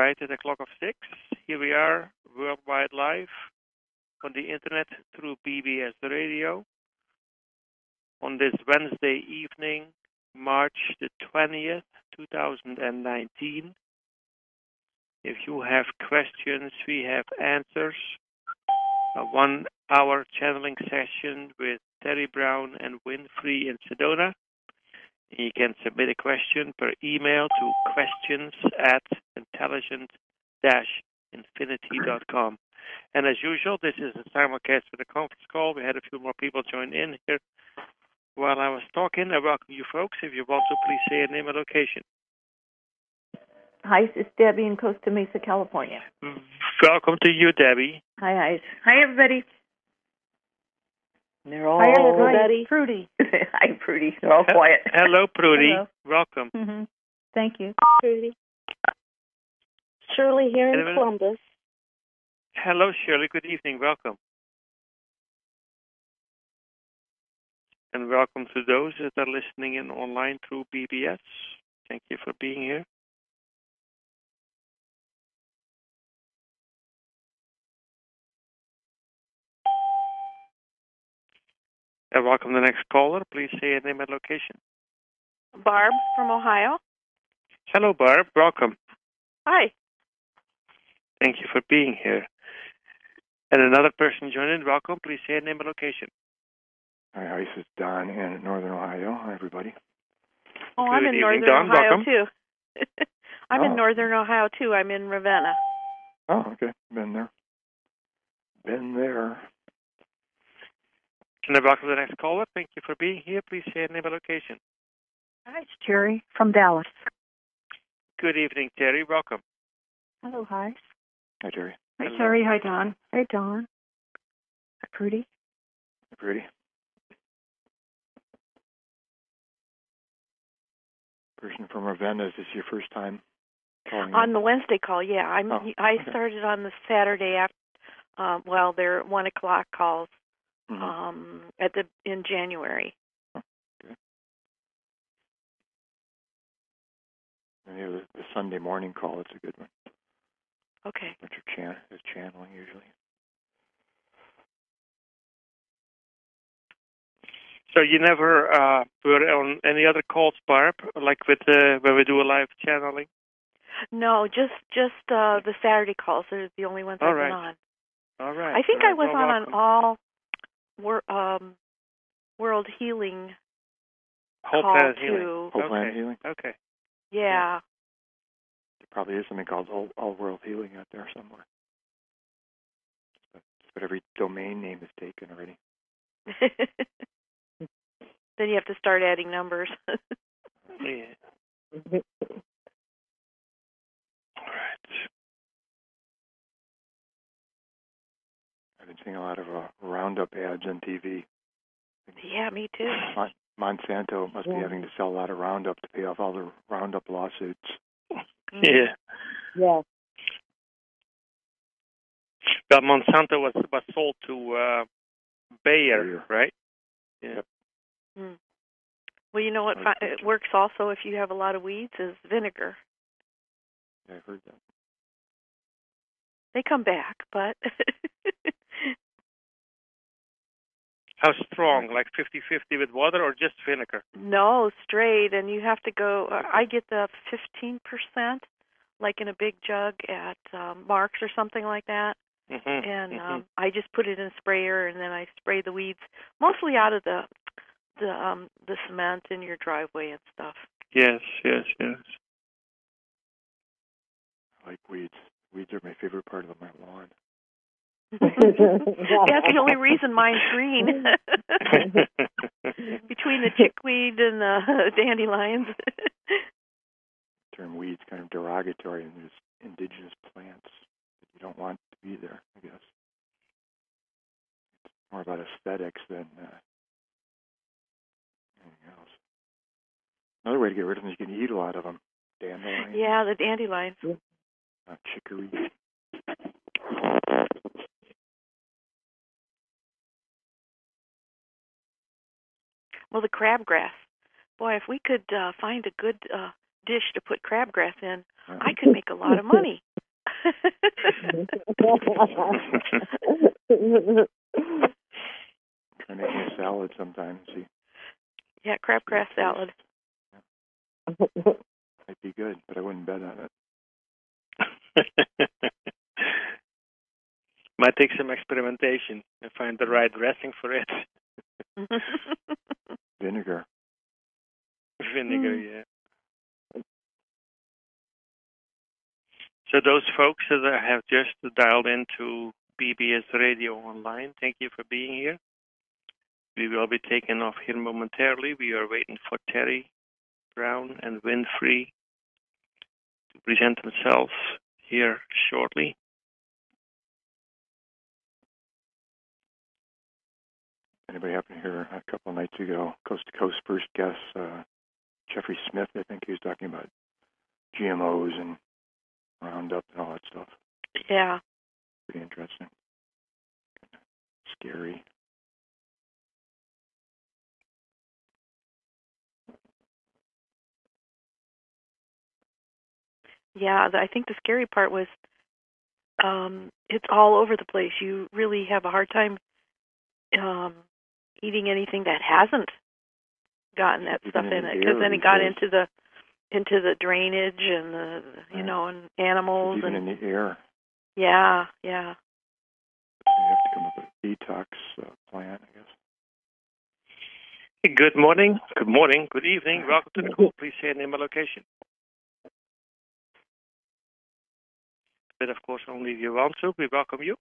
right at the clock of 6. Here we are, worldwide live on the internet through BBS Radio on this Wednesday evening, March the 20th, 2019. If you have questions, we have answers. A 1-hour channeling session with Terry Brown and Winfrey in Sedona. You can submit a question per email to questions@intelligent-infinity.com. And as usual, this is a simulcast with a conference call. We had a few more people join in here while I was talking. I welcome you folks. If you want to, please say your name and location. Hi, it's Debbie in Costa Mesa, California. Welcome to you, Debbie. Hi. Hi, everybody. They're all Prudy. Hi, Prudy. They're all quiet. Hello, Prudy. Hello. Welcome. Mm-hmm. Thank you. Prudy. Shirley here in Columbus. Hello, Shirley. Good evening. Welcome. And welcome to those that are listening in online through BBS. Thank you for being here. And welcome to the next caller. Please say your name and location. Barb from Ohio. Hello, Barb. Welcome. Hi. Thank you for being here. And another person joining. Welcome. Please say your name and location. Hi, this is Don in Northern Ohio. Hi, everybody. Oh, Good I'm in evening, Northern Don. Ohio, Welcome. too. I'm in Northern Ohio, too. I'm in Ravenna. Oh, okay. Been there. And welcome to the next caller. Thank you for being here. Please say your name and location. Hi, it's Terry from Dallas. Good evening, Terry. Welcome. Hello, hi. Hi, Terry. Hi, Hello. Terry. Hi, Don. Hey, Don. Hi, Prudy. Hi, Prudy. Person from Ravenna, is this your first time calling On in? the Wednesday call, yeah. I okay. started on the Saturday after, they're 1 o'clock calls in January. Okay. And the Sunday morning call, it's a good one. Okay. What your is channeling usually. So you never were on any other calls, Barb, like with when we do a live channeling? No, just the Saturday calls are the only ones I've been on. All right. I think I was welcome. on all World Healing Whole call Planet too. Healing. Whole Planet Healing? Okay. Yeah. There probably is something called All World Healing out there somewhere. But every domain name is taken already. Then you have to start adding numbers. Yeah. All right. I've been seeing a lot of Roundup ads on TV. Yeah, me too. Monsanto must be having to sell a lot of Roundup to pay off all the Roundup lawsuits. Yeah. Yeah. Well, Monsanto was sold to Bayer, right? Yeah. Yep. Well, you know what it works also if you have a lot of weeds is vinegar. Yeah, I heard that. They come back, but... How strong? Like 50-50 with water or just vinegar? No, straight, and you have to go... I get the 15%, like in a big jug at Mark's or something like that. And I just put it in a sprayer, and then I spray the weeds, mostly out of the cement in your driveway and stuff. Yes. I like weeds. Weeds are my favorite part of my lawn. That's the only reason mine's green. Between the chickweed and the dandelions. The term weeds kind of derogatory, and there's indigenous plants that you don't want to be there, I guess. It's more about aesthetics than anything else. Another way to get rid of them is you can eat a lot of them. Dandelions. Yeah, the dandelions. Chicory. Well, the crabgrass. Boy, if we could find a good dish to put crabgrass in, I could make a lot of money. Try making a salad sometime. See, Yeah, crabgrass salad. might be good, but I wouldn't bet on it. Might take some experimentation and find the right dressing for it. Vinegar. Vinegar, yeah. So those folks that have just dialed into BBS Radio Online, thank you for being here. We will be taking off here momentarily. We are waiting for Terry Brown and Winfrey to present themselves here shortly. Anybody happen to hear a couple of nights ago, Coast to Coast first guest, Jeffrey Smith, I think he was talking about GMOs and Roundup and all that stuff. Yeah. Pretty interesting. Scary. Yeah, I think the scary part was it's all over the place. You really have a hard time eating anything that hasn't gotten that stuff in it, because then it got into the drainage and the and animals even and in the air. Yeah. You have to come up with a detox plan, I guess. Good morning, good evening. Welcome to the call. Please say your name and location. But of course, only if you want to. We welcome you.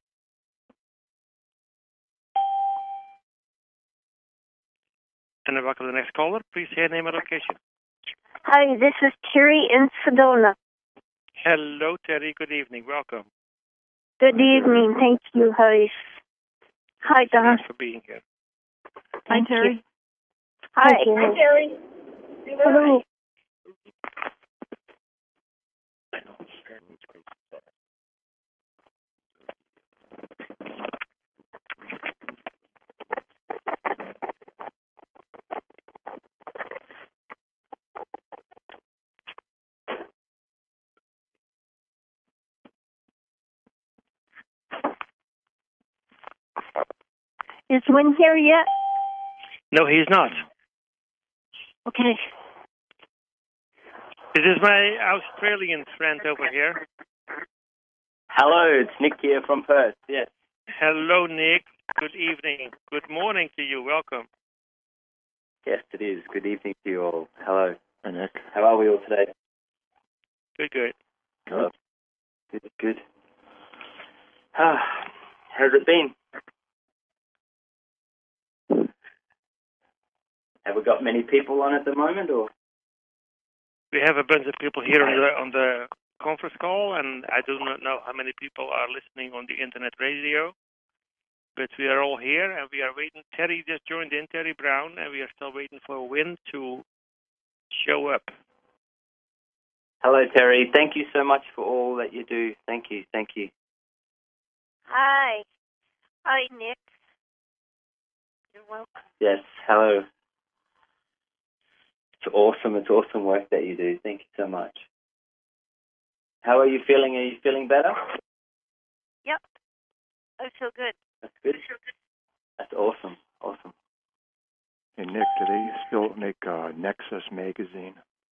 And I welcome the next caller. Please say your name and location. Hi, this is Terry in Sedona. Hello, Terry. Good evening. Welcome. Good evening. Thank you. Hi, Don. Thanks for being here. Hi, Terry. Hi. Hi, Terry. Hello. Is Win here yet? No, he's not. Okay. This is my Australian friend over here. Hello, it's Nick here from Perth. Yes. Hello, Nick. Good evening. Good morning to you. Welcome. Yes, it is. Good evening to you all. Hello. Hi, Nick. How are we all today? Good. Hello. Good. How's it been? Have we got many people on at the moment, or? We have a bunch of people here on the conference call, and I do not know how many people are listening on the internet radio, but we are all here, and we are waiting. Terry just joined in, Terry Brown, and we are still waiting for Win to show up. Hello, Terry. Thank you so much for all that you do. Thank you. Hi. Hi, Nick. You're welcome. Yes, hello. It's awesome. It's awesome work that you do. Thank you so much. How are you feeling? Are you feeling better? Yep. I feel good. That's good. That's awesome. Hey, Nick, do they still make Nexus magazine?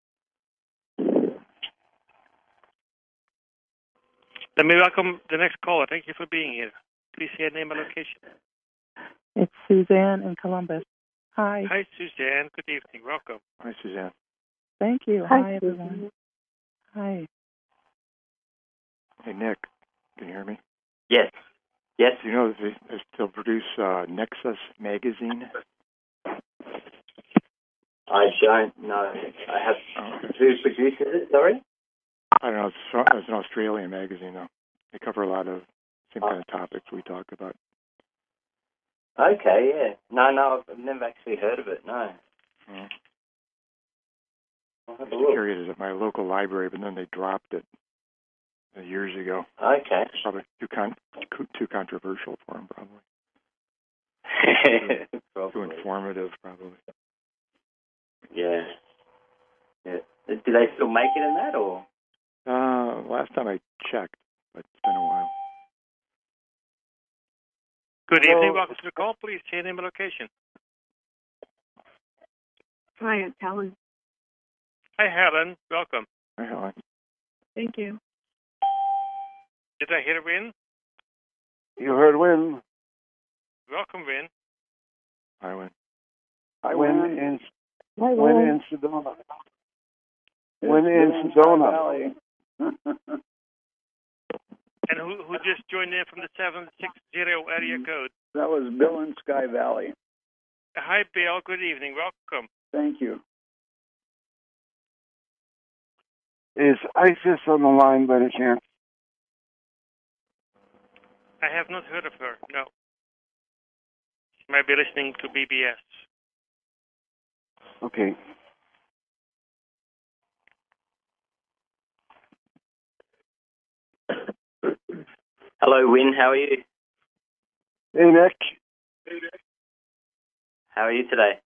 Let me welcome the next caller. Thank you for being here. Please say your name and location. It's Suzanne in Columbus. Hi. Hi, Suzanne. Good evening. Welcome. Hi, Suzanne. Thank you. Hi, everyone. Hi. Hey, Nick, can you hear me? Yes. Do you know that they still produce Nexus magazine? I don't know. I have. Who produces it? Sorry. I don't know. It's an Australian magazine, though. They cover a lot of same kind of topics we talk about. Okay, yeah. No, I've never actually heard of it, no. I I'll have used a to look. carry it at my local library, but then they dropped it years ago. Okay. Probably too controversial for them, probably. Too informative, probably. Yeah. Do they still make it in that, or? Last time I checked, but Good evening. Welcome to the call. Please say your name and location. Hi, it's Helen. Hi, Helen. Welcome. Hi, Helen. Thank you. Did I hear Win? You heard Win. Welcome, Win. Hi, Win. Win in Sedona. Win in Sedona. And who just joined in from the 760 area code? That was Bill in Sky Valley. Hi, Bill. Good evening. Welcome. Thank you. Is Isis on the line by any chance? I have not heard of her, no. She might be listening to BBS. Okay. Hello, Win. How are you? Hey, Nick. How are you today?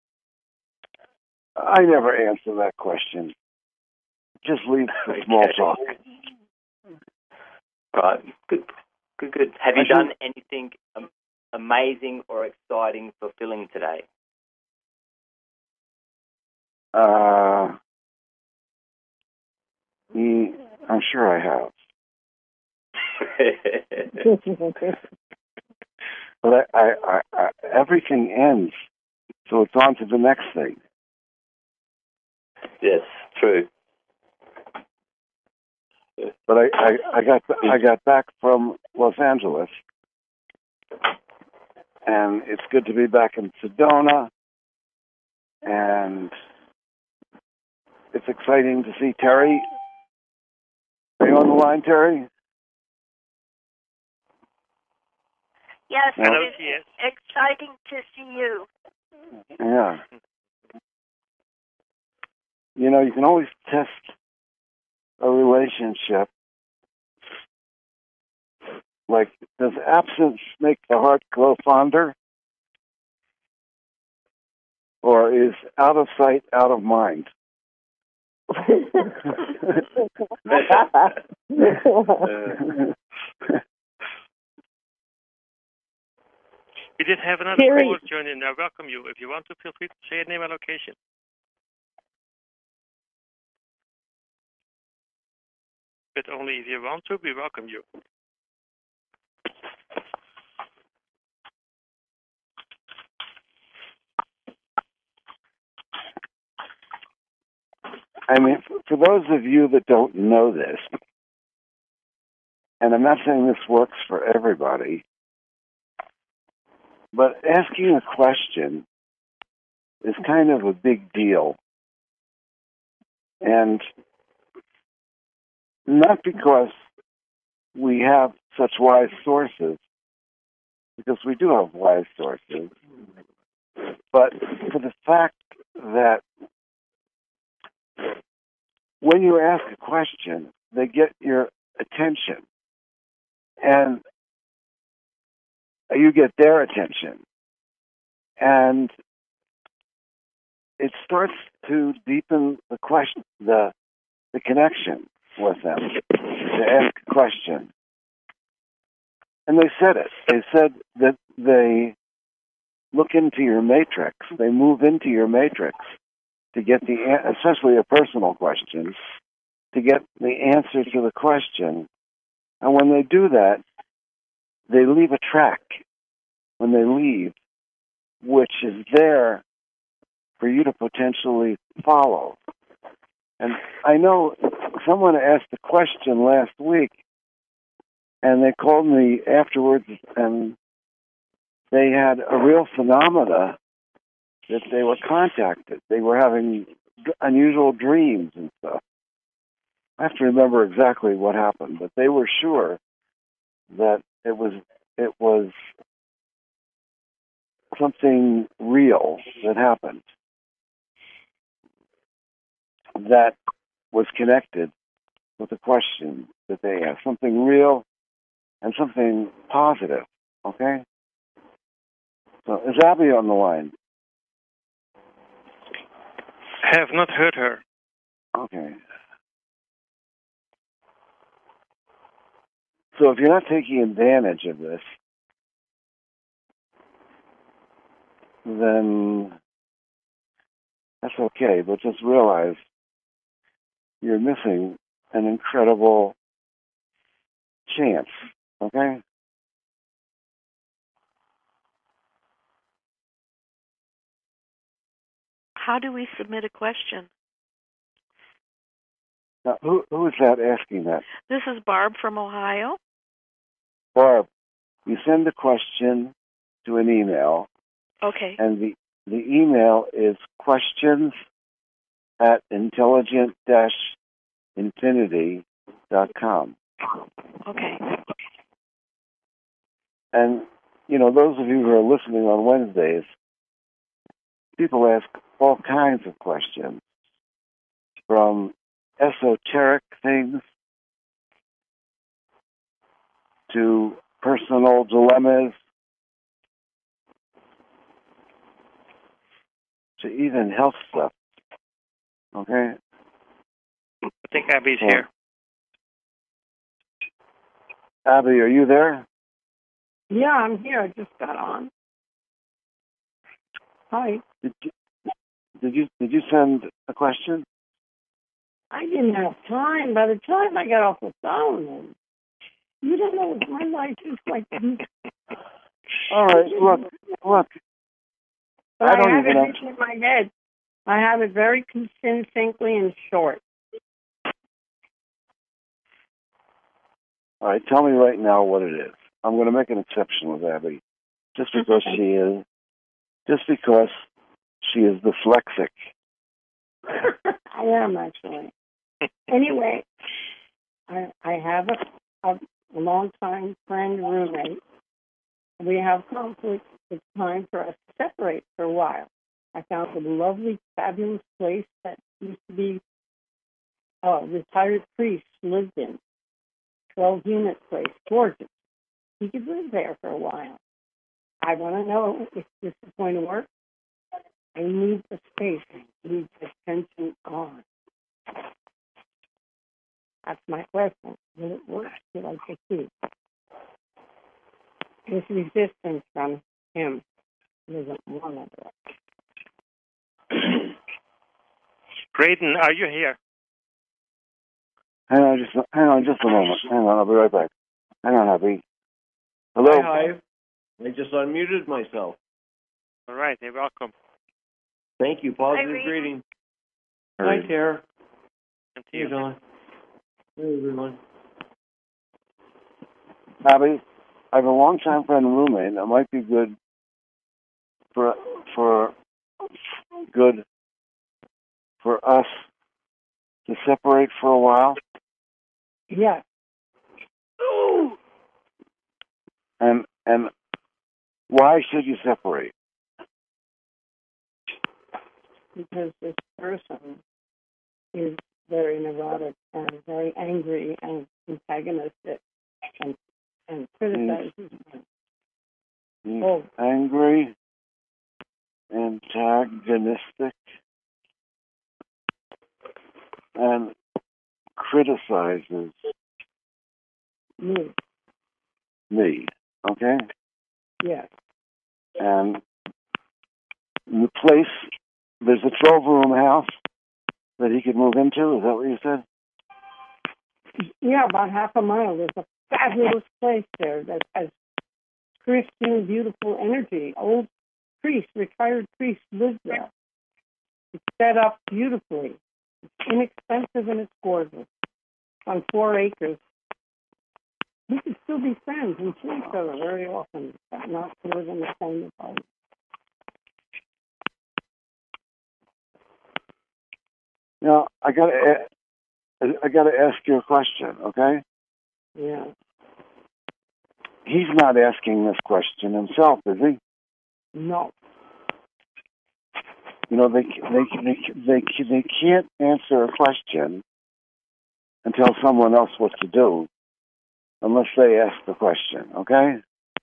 I never answer that question. Just leave the small talk. Right. Good. Have you done anything amazing or exciting, fulfilling today? I'm sure I have. But I everything ends, so it's on to the next thing. Yes, true. But I got back from Los Angeles, and it's good to be back in Sedona, and it's exciting to see Terry. Are you on the line, Terry? Yes, Hello, it is exciting to see you. Yeah. You know, you can always test a relationship. Like, does absence make the heart grow fonder? Or is out of sight, out of mind? We did have another caller join in. I welcome you. If you want to, feel free to say your name and location. But only if you want to, we welcome you. I mean, for those of you that don't know this, and I'm not saying this works for everybody, but asking a question is kind of a big deal. And not because we have such wise sources, because we do have wise sources, but for the fact that when you ask a question, they get your attention, and you get their attention, and it starts to deepen the question, the connection with them, to ask a question. And they said it. They said that they look into your matrix. They move into your matrix to get especially a personal question, to get the answer to the question. And when they do that, they leave a track when they leave, which is there for you to potentially follow. And I know someone asked a question last week, and they called me afterwards, and they had a real phenomena that they were contacted. They were having unusual dreams and stuff. I have to remember exactly what happened, but they were sure that it was something real that happened that was connected with the question that they asked. Something real and something positive, okay? So is Abby on the line? I have not heard her. Okay. So if you're not taking advantage of this, then that's okay. But just realize you're missing an incredible chance, okay? How do we submit a question? Now, who is that asking that? This is Barb from Ohio. Barb, you send a question to an email. Okay. And the email is questions@intelligent-infinity.com. Okay. And, you know, those of you who are listening on Wednesdays, people ask all kinds of questions, from esoteric things to personal dilemmas to even health stuff. Okay? I think Abby's here. Abby, are you there? Yeah, I'm here. I just got on. Hi. Did you send a question? I didn't have time. By the time I got off the phone, you don't know what my life is like. All right, look. But I don't have even it in my head. I have it very succinctly and short. All right, tell me right now what it is. I'm going to make an exception with Abby, just because she is dyslexic. I am, actually. Anyway, I have a longtime friend, roommate. We have conflict. It's time for us to separate for a while. I found a lovely, fabulous place that used to be a retired priest lived in. 12-unit place, gorgeous. He could live there for a while. I want to know if this is going to work. I need the space. I need the tension on. That's my question. Will it work? Will I proceed? This resistance from him isn't one of it. Graydon, are you here? Hang on just a moment. Hang on, I'll be right back. Hang on, Abby. Hello? Hi. I just unmuted myself. All right, you're welcome. Thank you. Positive greeting. Hi, Tara. And to Hey, you. Don. Hey, everyone. Abby, I have a longtime friend and roommate that might be good for us to separate for a while. Yes. And why should you separate? Because this person is very neurotic and very angry and antagonistic and criticizes me. Angry, antagonistic, and criticizes me. Okay? Yes. And the place, there's a 12-room house that he could move into. Is that what you said? Yeah, about half a mile. There's a fabulous place there that has Christian, beautiful energy. Old priest, retired priest lives there. It's set up beautifully. It's inexpensive and it's gorgeous. On 4 acres. We can still be friends and see each other very often, but not to live in the same apartment. Now, I gotta ask you a question, okay? Yeah. He's not asking this question himself, is he? No. You know, they can't answer a question and tell someone else what to do unless they ask the question, okay?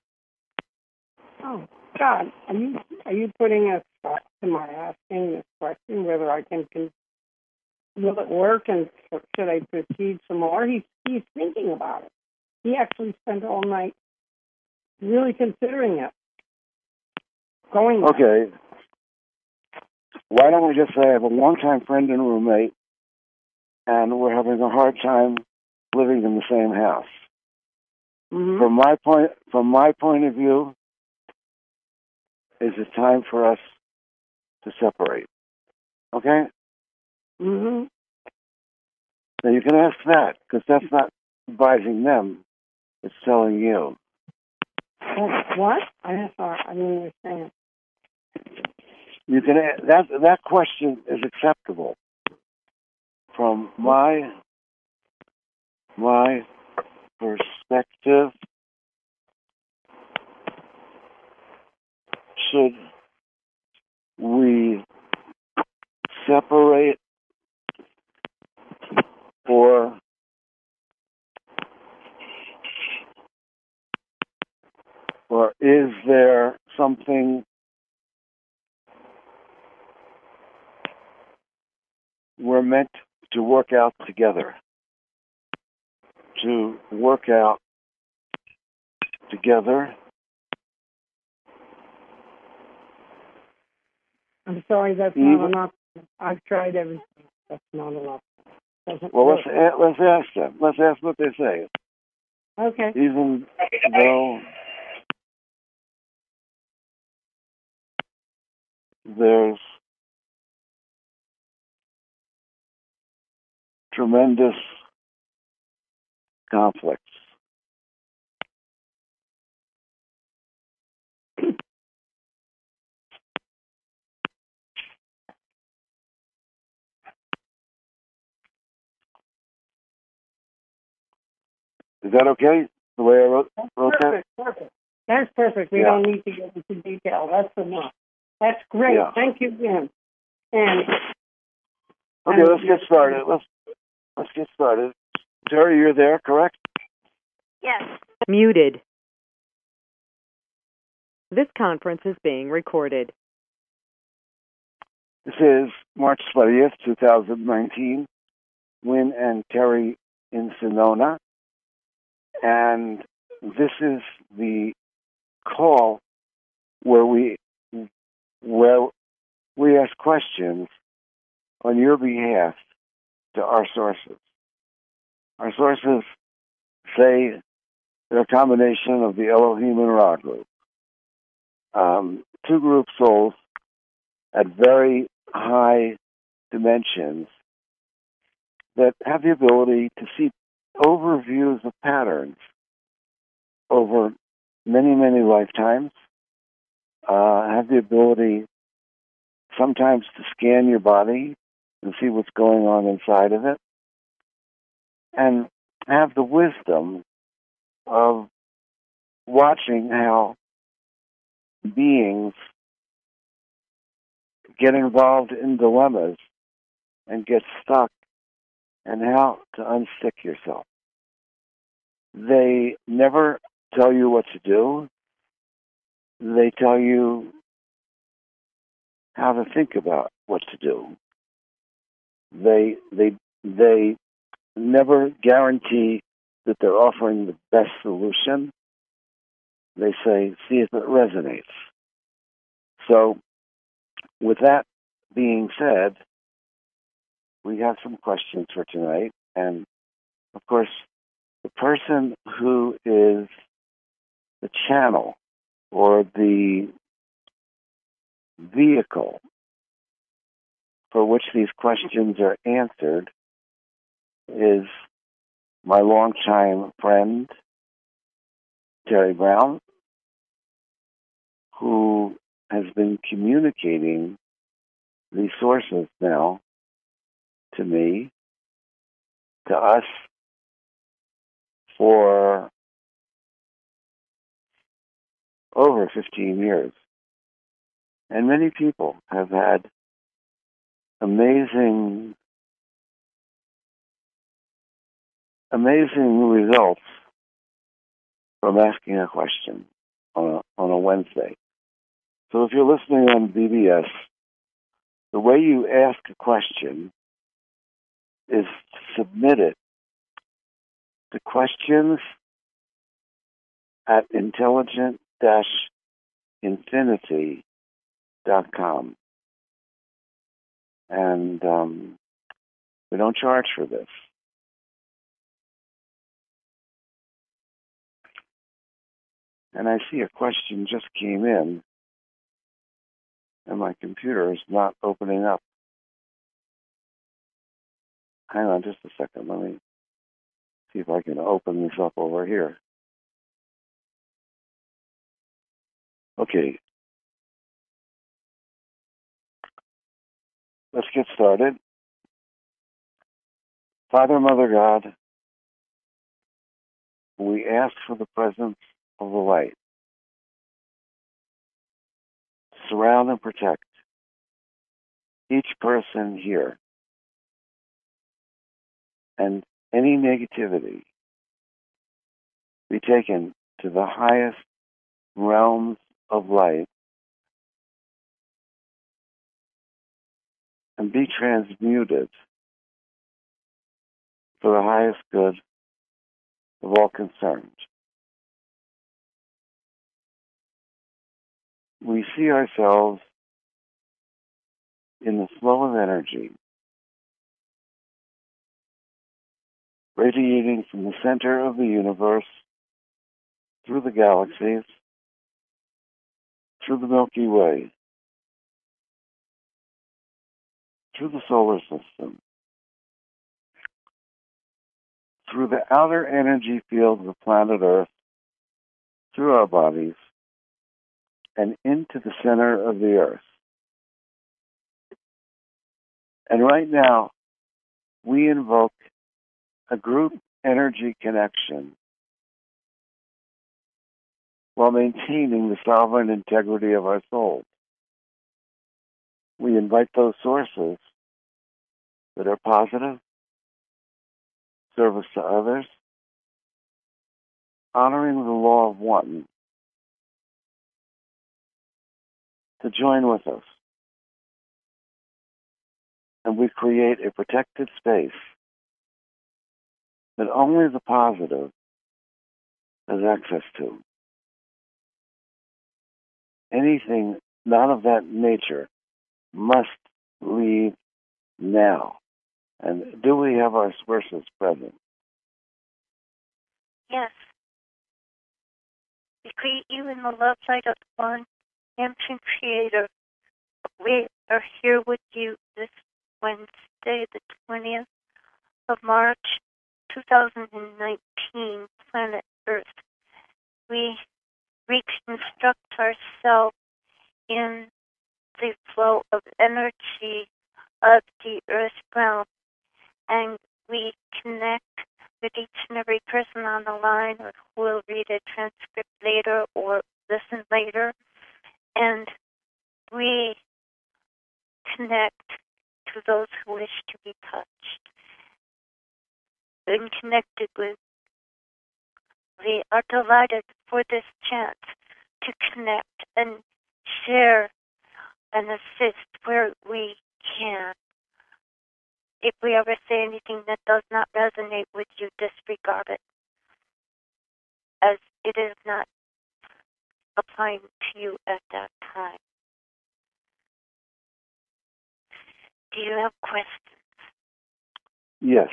Oh, God, are you putting a stop to my asking this question, whether I can will it work and should I proceed some more? He's thinking about it. He actually spent all night really considering it. going there. Okay. Why don't we just say I have a longtime friend and roommate, and we're having a hard time living in the same house. Mm-hmm. From my point of view, is it time for us to separate? Okay? Mm-hmm. Now you can ask that, because that's not advising them. It's telling you. What? I'm sorry. I didn't understand. You can that question is acceptable from my perspective. Should we separate, or is there something we're meant to work out together? To work out together. I'm sorry, that's not an option. I've tried everything. That's not an option. Well, let's ask them. Let's ask what they say. Okay. Even though there's tremendous conflicts. Is that okay? The way I wrote that? Perfect. That's perfect. We don't need to get into detail. That's enough. That's great. Yeah. Thank you, Jim. And okay, let's get started. Let's get started. Terry, you're there, correct? Yes. Muted. This conference is being recorded. This is March 20th, 2019. Wynn and Terry in Sonoma. And this is the call where we ask questions on your behalf to our sources. Our sources say they're a combination of the Elohim and Ra group. Two group souls at very high dimensions that have the ability to see overviews of patterns over many, many lifetimes, have the ability sometimes to scan your body and see what's going on inside of it, and have the wisdom of watching how beings get involved in dilemmas and get stuck, and how to unstick yourself. They never tell you what to do. They tell you how to think about what to do. They never guarantee that they're offering the best solution. They say, see if it resonates. So, with that being said, we have some questions for tonight. And, of course, the person who is the channel or the vehicle for which these questions are answered is my longtime friend, Terry Brown, who has been communicating these sources now to me, to us, for over 15 years. And many people have had amazing results from asking a question on a Wednesday. So if you're listening on BBS, the way you ask a question is to submit it to questions@intelligent-infinity.com. And we don't charge for this. And I see a question just came in, and my computer is not opening up. Hang on just a second. Let me see if I can open this up over here. Okay. Let's get started. Father, Mother God, we ask for the presence of the light. Surround and protect each person here. And any negativity be taken to the highest realms of light and be transmuted for the highest good of all concerned. We see ourselves in the flow of energy radiating from the center of the universe through the galaxies, through the Milky Way, through the solar system, through the outer energy field of the planet Earth, through our bodies, and into the center of the Earth. And right now, we invoke a group energy connection while maintaining the sovereign integrity of our souls. We invite those sources that are positive, service to others, honoring the law of one, to join with us. And we create a protected space that only the positive has access to. Anything not of that nature must leave now. And do we have our sources present? Yes. We create you in the love light of one ancient creator. We are here with you this Wednesday, the 20th of March, 2019, planet Earth. We reconstruct ourselves in the flow of energy of the Earth realm, and we connect with each and every person on the line who will read a transcript later or listen later, and we connect to those who wish to be touched and connected with. We are delighted for this chance to connect and share and assist where we can. If we ever say anything that does not resonate with you, disregard it, as it is not applying to you at that time. Do you have questions? Yes.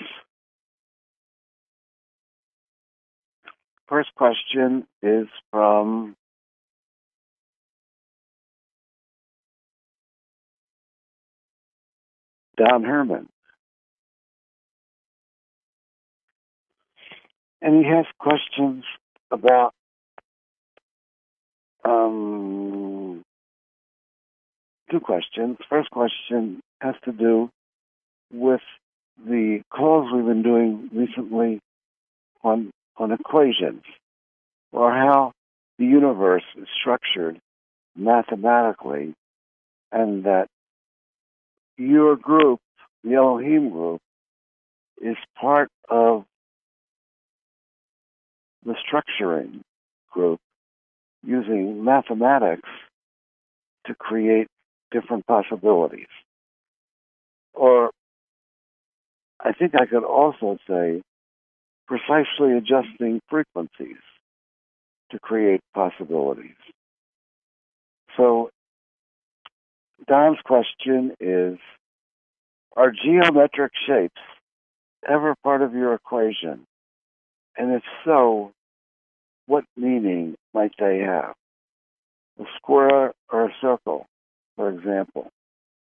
First question is from Don Herman. And he has questions about two questions. First question has to do with the calls we've been doing recently on equations, or how the universe is structured mathematically, and that your group, the Elohim group, is part of the structuring group using mathematics to create different possibilities. Or I think I could also say precisely adjusting frequencies to create possibilities. So Don's question is, are geometric shapes ever part of your equation? And if so, what meaning might they have? A square or a circle, for example.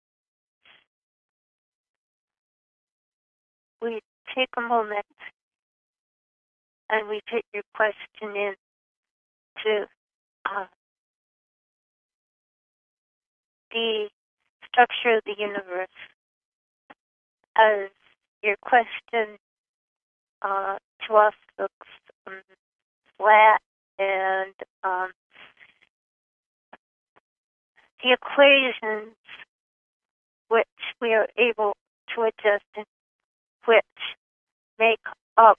We take a moment and we fit your question in to the structure of the universe. As your question to us looks flat, and the equations which we are able to adjust in, which make up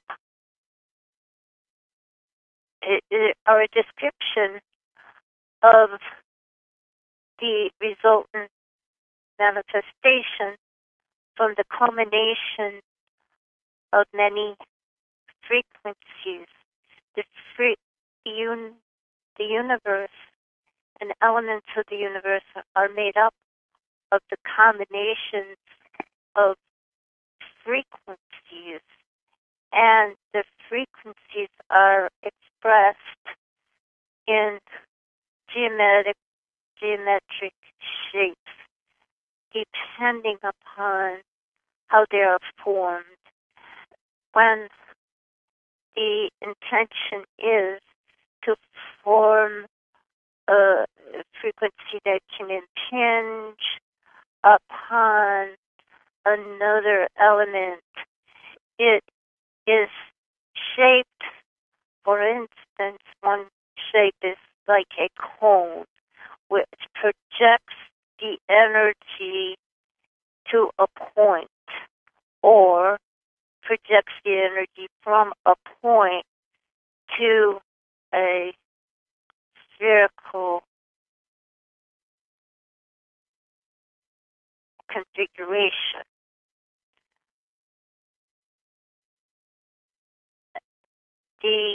our description of the resultant manifestation from the combination of many frequencies. The universe and elements of the universe are made up of the combinations of frequencies, and the frequencies are expressed in geometric shapes depending upon how they are formed. When the intention is to form a frequency that can impinge upon another element, it is shaped. For instance, one shape is like a cone, which projects the energy to a point, or projects the energy from a point to a spherical configuration. The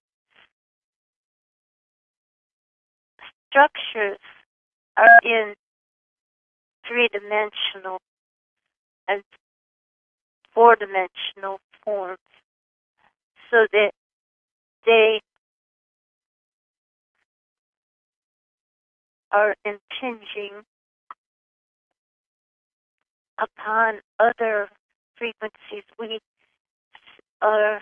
structures are in three-dimensional and four-dimensional forms, so that they are impinging upon other frequencies. We are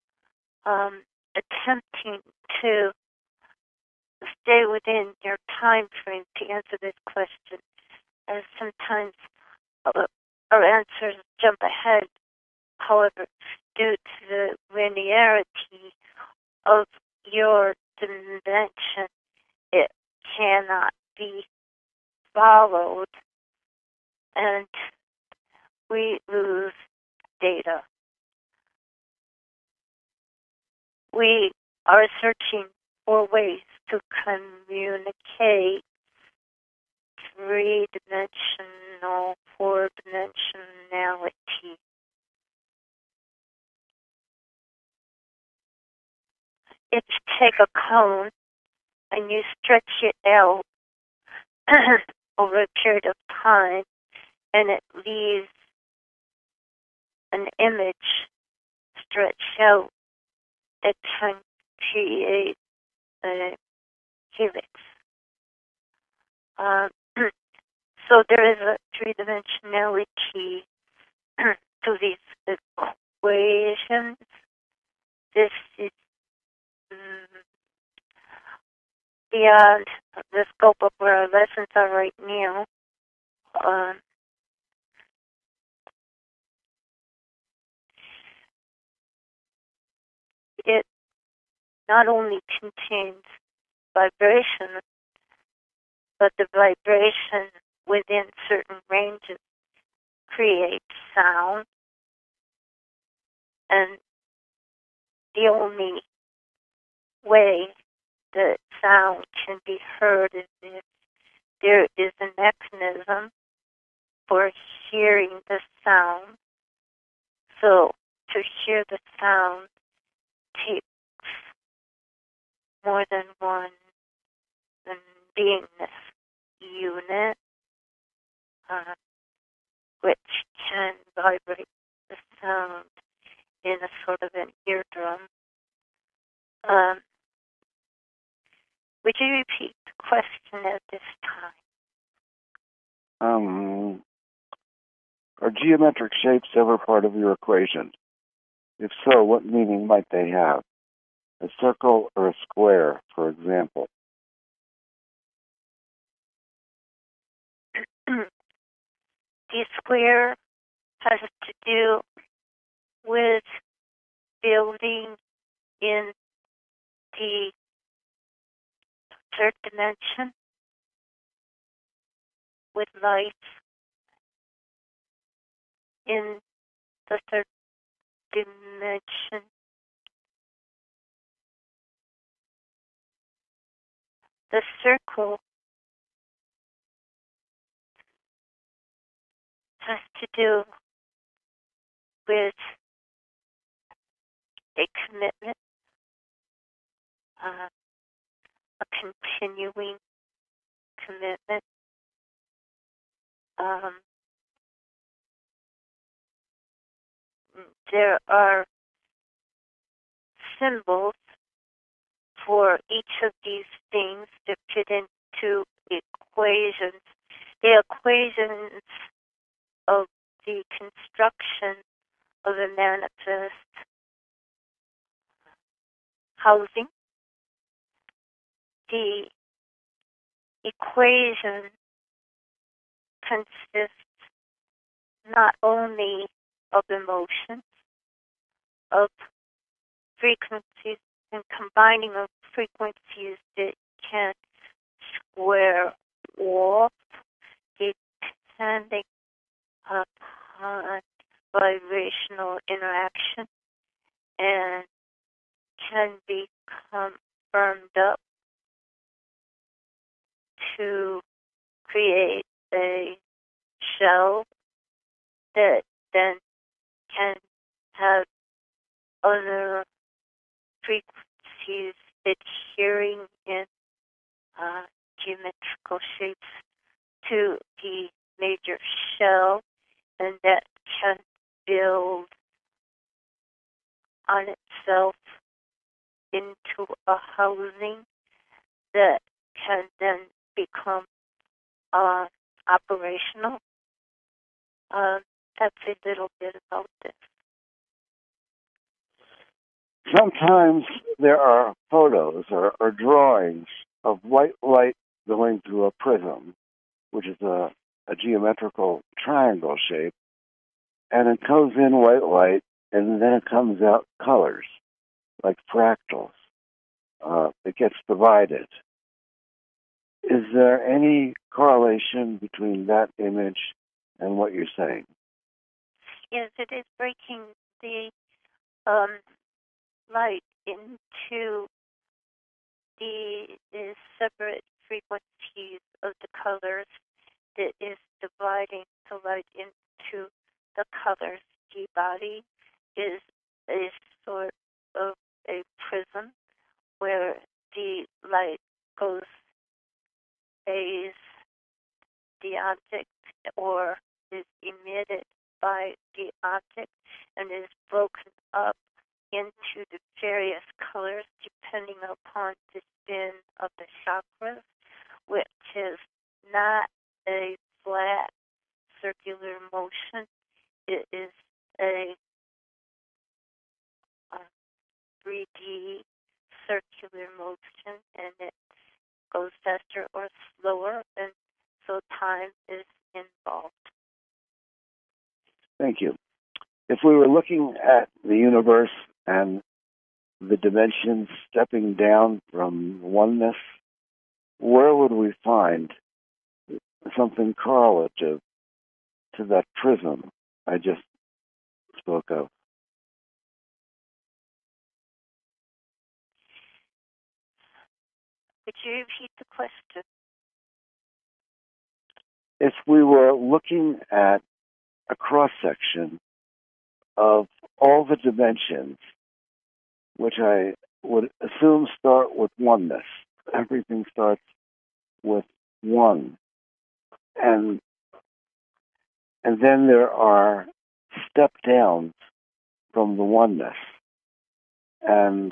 attempting to stay within your time frame to answer this question, as sometimes our answers jump ahead. However, due to the linearity of your dimension, it cannot be followed, and we lose data. We are searching for ways to communicate three-dimensional, four-dimensionality. If you take a cone and you stretch it out over a period of time, and it leaves an image stretched out, it can create a helix. So there is a three-dimensionality to these equations. This is beyond the scope of where our lessons are right now. It not only contains vibration, but the vibration within certain ranges creates sound, and the only way that sound can be heard is if there is a mechanism for hearing the sound. So to hear the sound takes more than one beingness unit. which can vibrate the sound in a sort of an eardrum. Would you repeat the question at this time? Are geometric shapes ever part of your equation? If so, what meaning might they have? A circle or a square, for example. The square has to do with building in the third dimension with light in the third dimension. The circle has to do with a commitment, a continuing commitment. There are symbols for each of these things that fit into equations. The equations of the construction of a manifest housing. The equation consists not only of emotions, of frequencies, and combining of frequencies that can square off depending upon vibrational interaction and can become firmed up to create a shell that then can have other frequencies adhering in geometrical shapes to the major shell, and that can build on itself into a housing that can then become operational. That's a little bit about this. Sometimes there are photos or drawings of white light going through a prism, which is a geometrical triangle shape, and it goes in white light, and then it comes out colors, like fractals. It gets divided. Is there any correlation between that image and what you're saying? Yes, it is breaking the light into the separate frequencies of the colors that is dividing the light into the colors. The body is a sort of a prism where the light goes as the object or is emitted by the object and is broken up into the various colors depending upon the spin of the chakras, which is not a flat circular motion. It is a 3D circular motion, and it goes faster or slower, and so time is involved. Thank you. If we were looking at the universe and the dimensions stepping down from oneness, where would we find something correlative to that prism I just spoke of? Could you repeat the question? If we were looking at a cross-section of all the dimensions, which I would assume start with oneness. Everything starts with one. And And then there are step downs from the oneness. And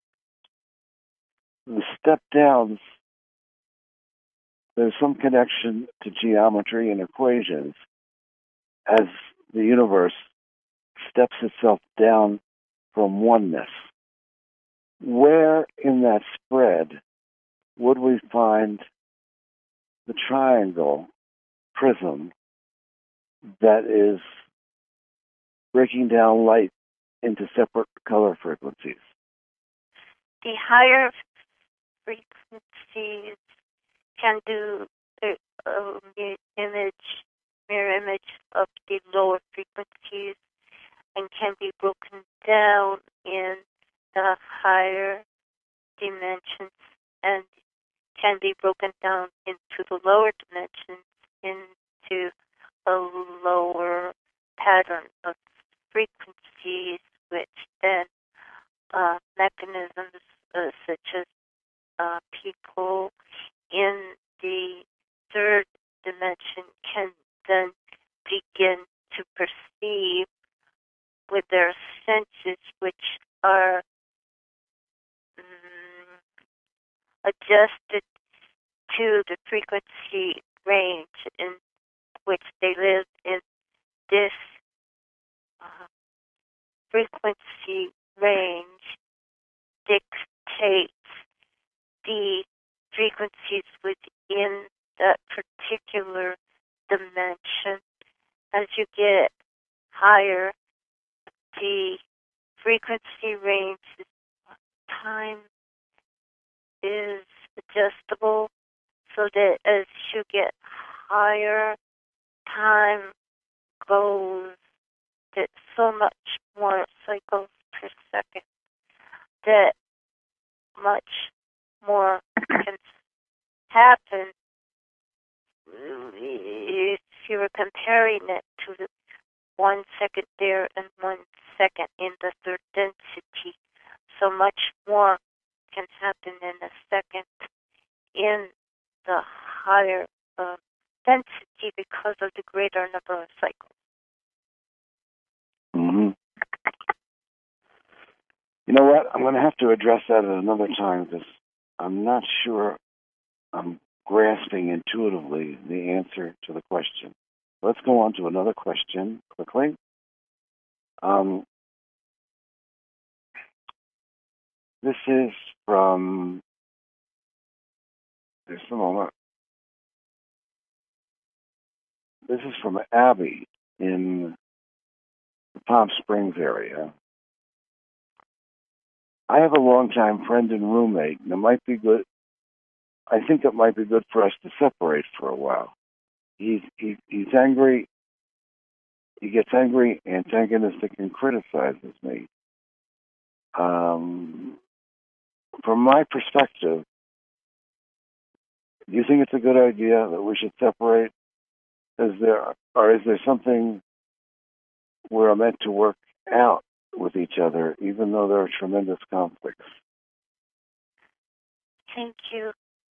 the step downs, there's some connection to geometry and equations as the universe steps itself down from oneness. Where in that spread would we find the triangle prism that is breaking down light into separate color frequencies? The higher frequencies can do the mirror image of the lower frequencies and can be broken down in the higher dimensions and can be broken down into the lower dimensions into a lower pattern of frequencies, which then mechanisms such as people in the third dimension can then begin to perceive with their senses, which are adjusted to the frequency range in which they live in. This frequency range dictates the frequencies within that particular dimension. As you get higher, the frequency range time is adjustable so that as you get higher, time goes at so much more cycles per second that much more can happen if you were comparing it to the 1 second there and 1 second in the third density. So much more can happen in a second in the higher density because of the greater number of cycles. Mm-hmm. You know what? I'm going to have to address that at another time because I'm not sure I'm grasping intuitively the answer to the question. Let's go on to another question quickly. This is from, just a moment. This is from Abby in the Palm Springs area. I have a longtime friend and roommate, and it might be good. I think it might be good for us to separate for a while. He's angry. He gets angry, antagonistic, and criticizes me. From my perspective, do you think it's a good idea that we should separate? Is there something we're meant to work out with each other, even though there are tremendous conflicts? Thank you.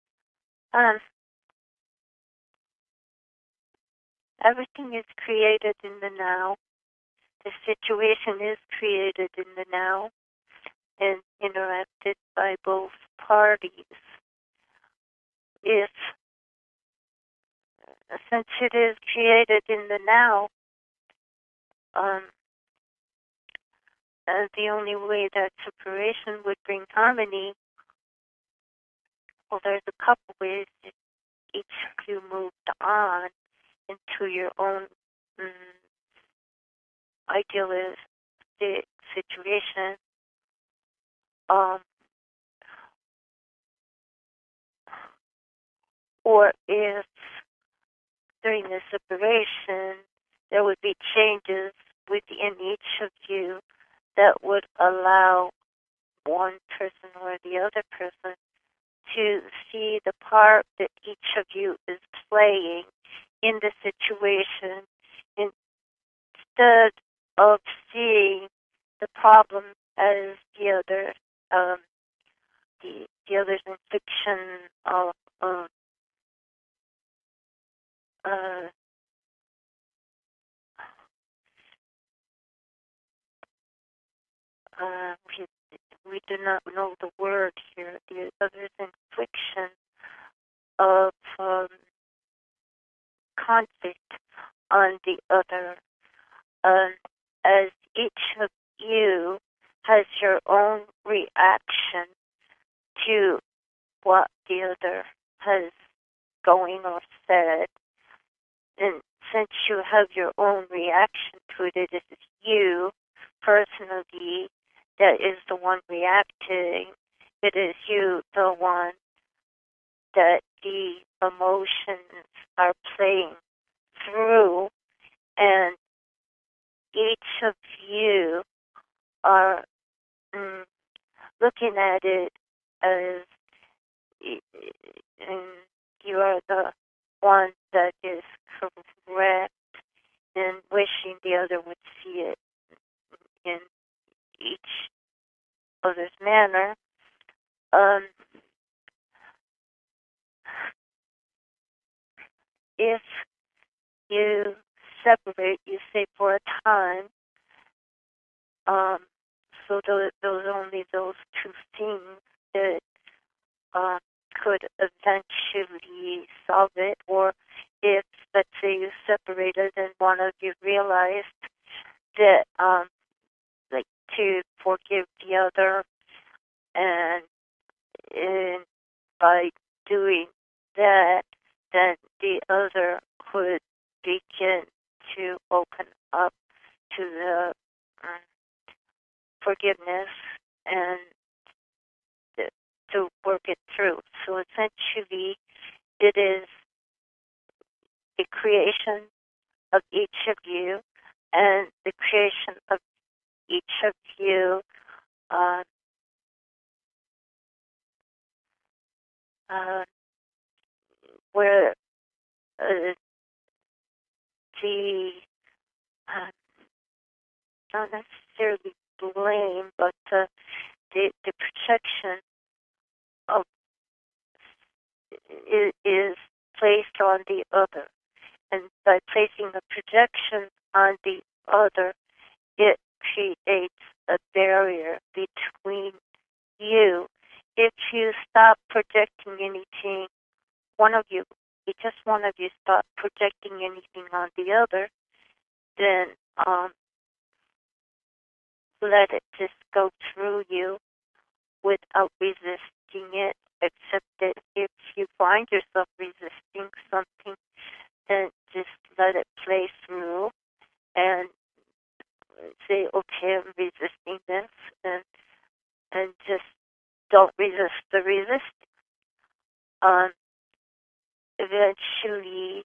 Everything is created in the now. The situation is created in the now and interacted by both parties. Since it is created in the now, the only way that separation would bring harmony, well, there's a couple ways that each of you moved on into your own idealistic situation. Or if during the separation there would be changes within each of you that would allow one person or the other person to see the part that each of you is playing in the situation instead of seeing the problem as the other the other's infliction of we do not know the word here. The other's infliction of conflict on the other. As each of you has your own reaction to what the other has going or said, and since you have your own reaction to it, it is you personally that is the one reacting. It is you, the one that the emotions are playing through, and each of you are looking at it as you are the one that is correct and wishing the other would see it in each other's manner. If you separate, you say for a time, so those two things that could eventually solve it, or if, let's say, you separated and one of you realized that, like, to forgive the other, and by doing that, then the other could begin to open up to the forgiveness and to work it through. So essentially, it is the creation of each of you, and the creation of each of you where the not necessarily blame, but the protection of is placed on the other, and by placing the projection on the other, it creates a barrier between you. If you stop projecting anything, just one of you stop projecting anything on the other, then let it just go through you without resisting it, except that if you find yourself resisting something, then just let it play through and say, okay, I'm resisting this, and just don't resist the resisting. Eventually,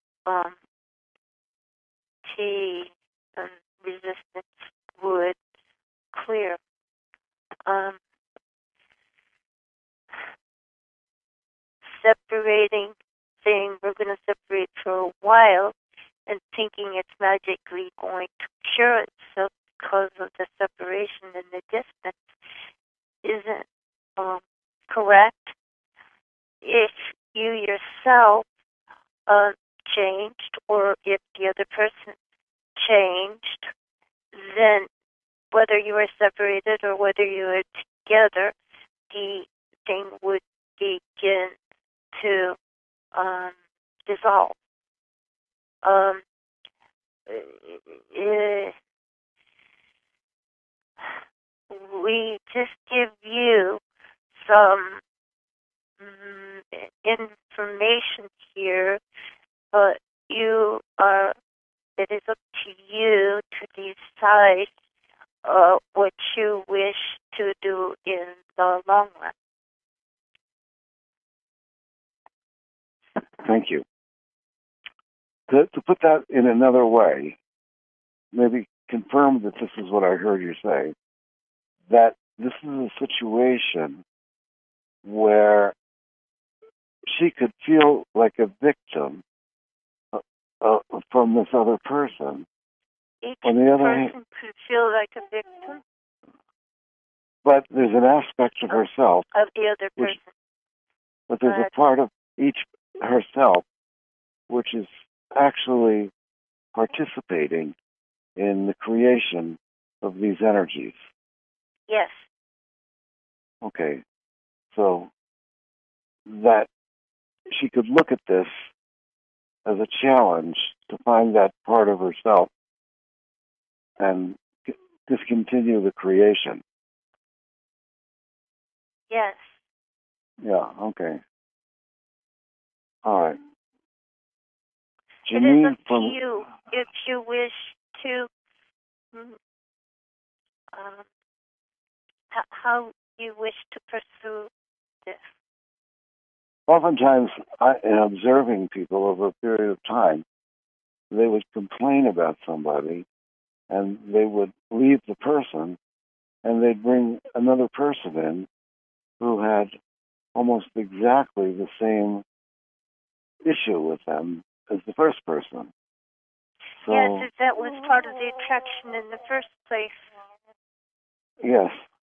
the resistance would clear. Separating, saying we're going to separate for a while, and thinking it's magically going to cure itself because of the separation and the distance isn't correct. If you yourself changed, or if the other person changed, then whether you were separated or whether you were together, the thing would begin to dissolve. We just give you some information here, but it is up to you to decide what you wish to do in the long run. Thank you. To put that in another way, maybe confirm that this is what I heard you say, that this is a situation where she could feel like a victim from this other person. Each On the other person hand, could feel like a victim. but there's an aspect of herself of the other person. But there's a part of each herself which is actually participating in the creation of these energies. Yes. Okay. So that she could look at this as a challenge to find that part of herself and discontinue the creation. Yes. Yeah, okay. All right. It is up to you if you wish to, how you wish to pursue this. Oftentimes, in observing people over a period of time, they would complain about somebody and they would leave the person and they'd bring another person in who had almost exactly the same issue with them as the first person. So, yes, if that was part of the attraction in the first place. Yes.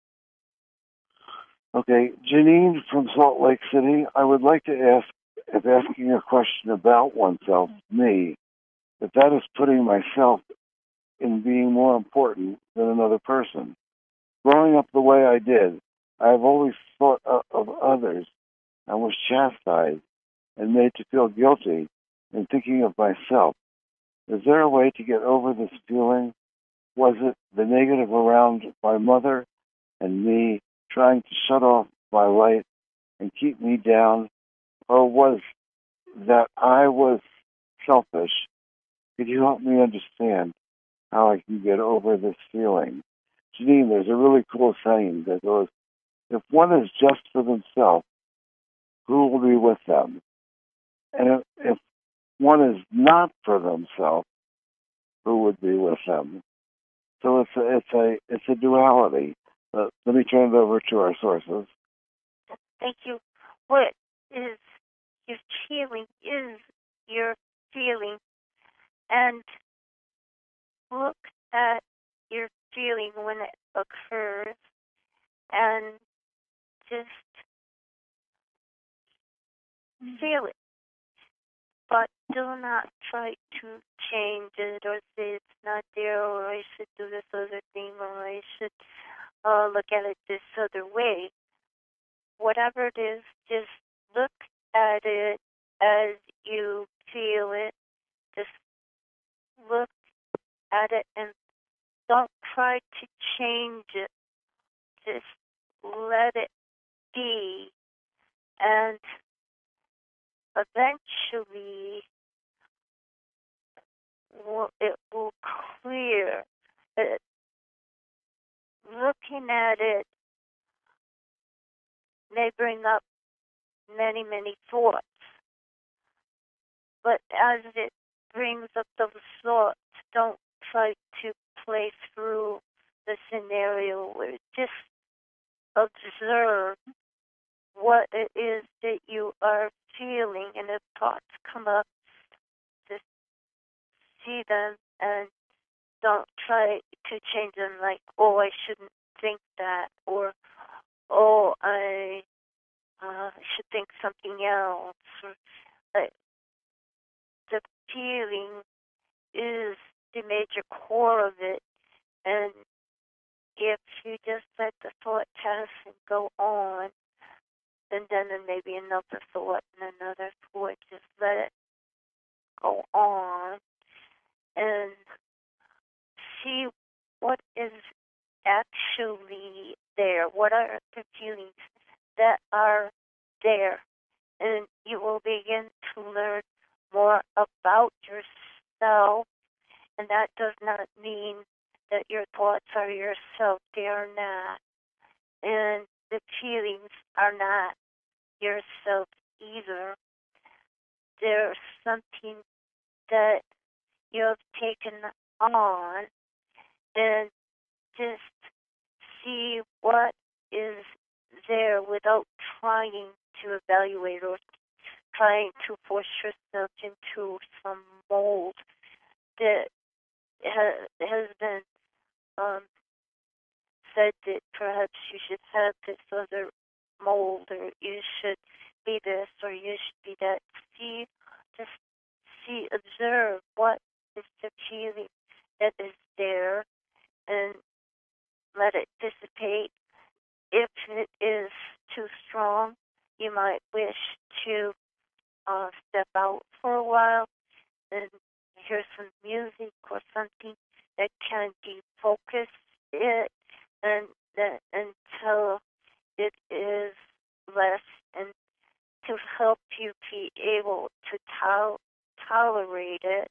Okay, Janine from Salt Lake City, I would like to ask if asking a question about oneself, me, if that is putting myself in being more important than another person. Growing up the way I did, I have always thought of others and was chastised and made to feel guilty in thinking of myself. Is there a way to get over this feeling? Was it the negative around my mother and me trying to shut off my light and keep me down? Or was that I was selfish? Could you help me understand how I can get over this feeling? Janine, there's a really cool saying that goes, if one is just for themselves, who will be with them? And if one is not for themselves, who would be with them? So it's a duality. Let me turn it over to our sources. Thank you. What is your feeling is your feeling, and look at your feeling when it occurs, and just feel it. But do not try to change it or say it's not there, or I should do this other thing, or I should look at it this other way. Whatever it is, just look at it as you feel it. Just look at it and don't try to change it. Just let it be. And eventually it will clear. Looking at it may bring up many, many thoughts. But as it brings up those thoughts, don't try to play through the scenario. Just observe what it is that you are feeling, and if thoughts come up, just see them and don't try to change them, like, oh, I shouldn't think that, or oh, I should think something else. Or, the feeling is the major core of it, and if you just let the thought pass and go on, and then maybe another thought and another thought, just let it go on and see what is actually there. What are the feelings that are there? And you will begin to learn more about yourself. And that does not mean that your thoughts are yourself. They are not. And the feelings are not yourself either. There's something that you have taken on, and just see what is there without trying to evaluate or trying to force yourself into some mold that has been said that perhaps you should have this other mold, or you should be this, or you should be that. Observe what is the feeling that is there, and let it dissipate. If it is too strong, you might wish to step out for a while and hear some music or something that can defocus it and until it is less, and to help you be able to tolerate it.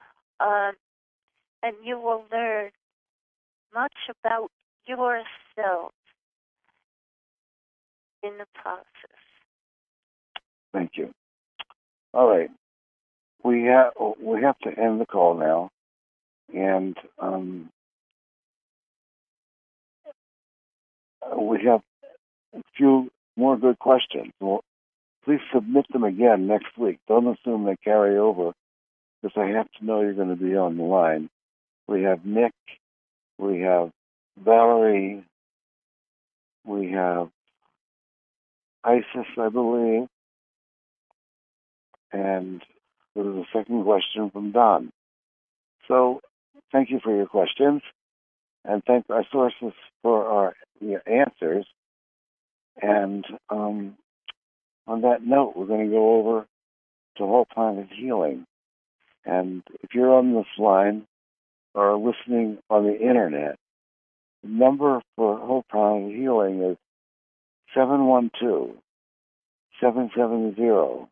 And you will learn much about yourself in the process. Thank you. All right. We have to end the call now, and we have a few more good questions. Well, please submit them again next week. Don't assume they carry over, because I have to know you're going to be on the line. We have Nick, we have Valerie, we have Isis, I believe, and there was a second question from Don. So thank you for your questions, and thank our sources for your answers. And on that note, we're going to go over to Whole Planet Healing. And if you're on this line or listening on the internet, the number for Whole Planet Healing is 712-770-4340.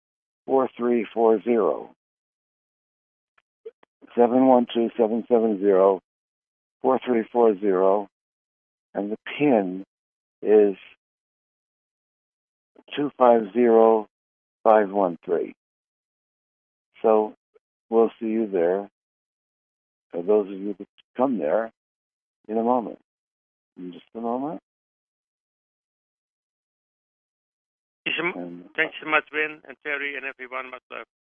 712-770-4340, and the PIN is 250513. So we'll see you there, or those of you that come there, in a moment. In just a moment. Thanks so much, Vin and Terry and everyone. Much love.